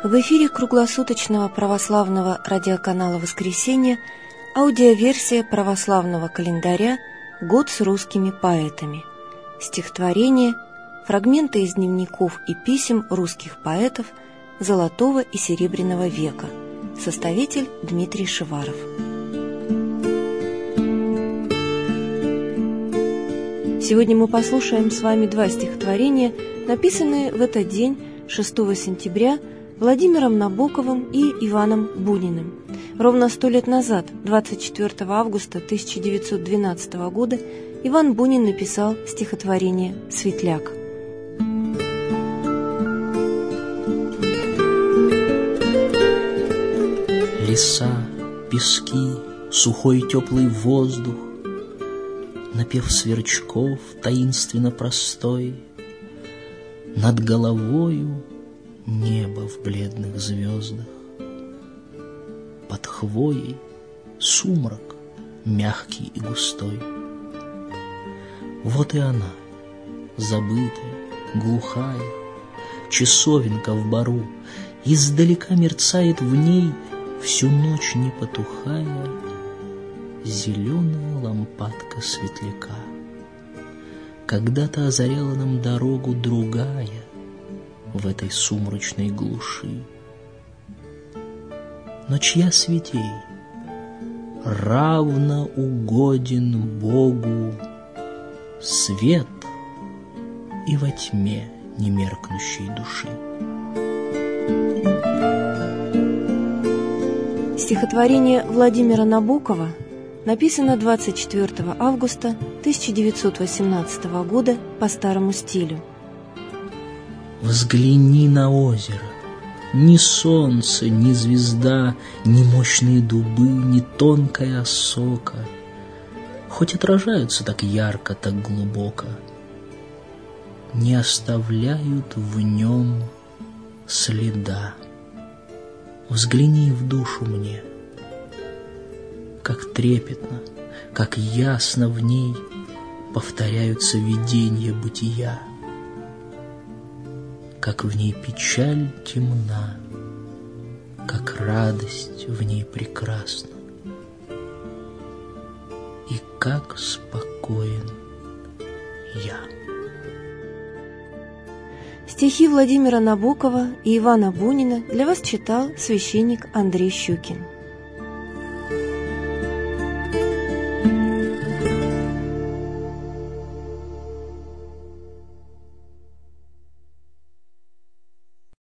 В эфире круглосуточного православного радиоканала «Воскресенье» аудиоверсия православного календаря «Год с русскими поэтами». Стихотворения, фрагменты из дневников и писем русских поэтов Золотого и Серебряного века. Составитель Дмитрий Шиваров. Сегодня мы послушаем с вами два стихотворения, написанные в этот день, 6 сентября, Владимиром Набоковым и Иваном Буниным. Ровно 100 лет назад, 24 августа 1912 года, Иван Бунин написал стихотворение «Светляк». Леса, пески, сухой теплый воздух, напев сверчков таинственно простой, над головою небо в бледных звездах, под хвоей сумрак мягкий и густой. Вот и она, забытая, глухая, часовенка в бару, издалека мерцает в ней, всю ночь не потухая, зеленая лампадка светляка. Когда-то озаряла нам дорогу другая в этой сумрачной глуши. Но чья светей равно угоден Богу свет и во тьме немеркнущей души. Стихотворение Владимира Набокова написано 24 августа 1918 года по старому стилю. Взгляни на озеро, ни солнце, ни звезда, ни мощные дубы, ни тонкая осока, хоть отражаются так ярко, так глубоко, не оставляют в нем следа. Взгляни в душу мне, как трепетно, как ясно в ней повторяются видения бытия, как в ней печаль темна, как радость в ней прекрасна, и как спокоен я. Стихи Владимира Набокова и Ивана Бунина для вас читал священник Андрей Щукин.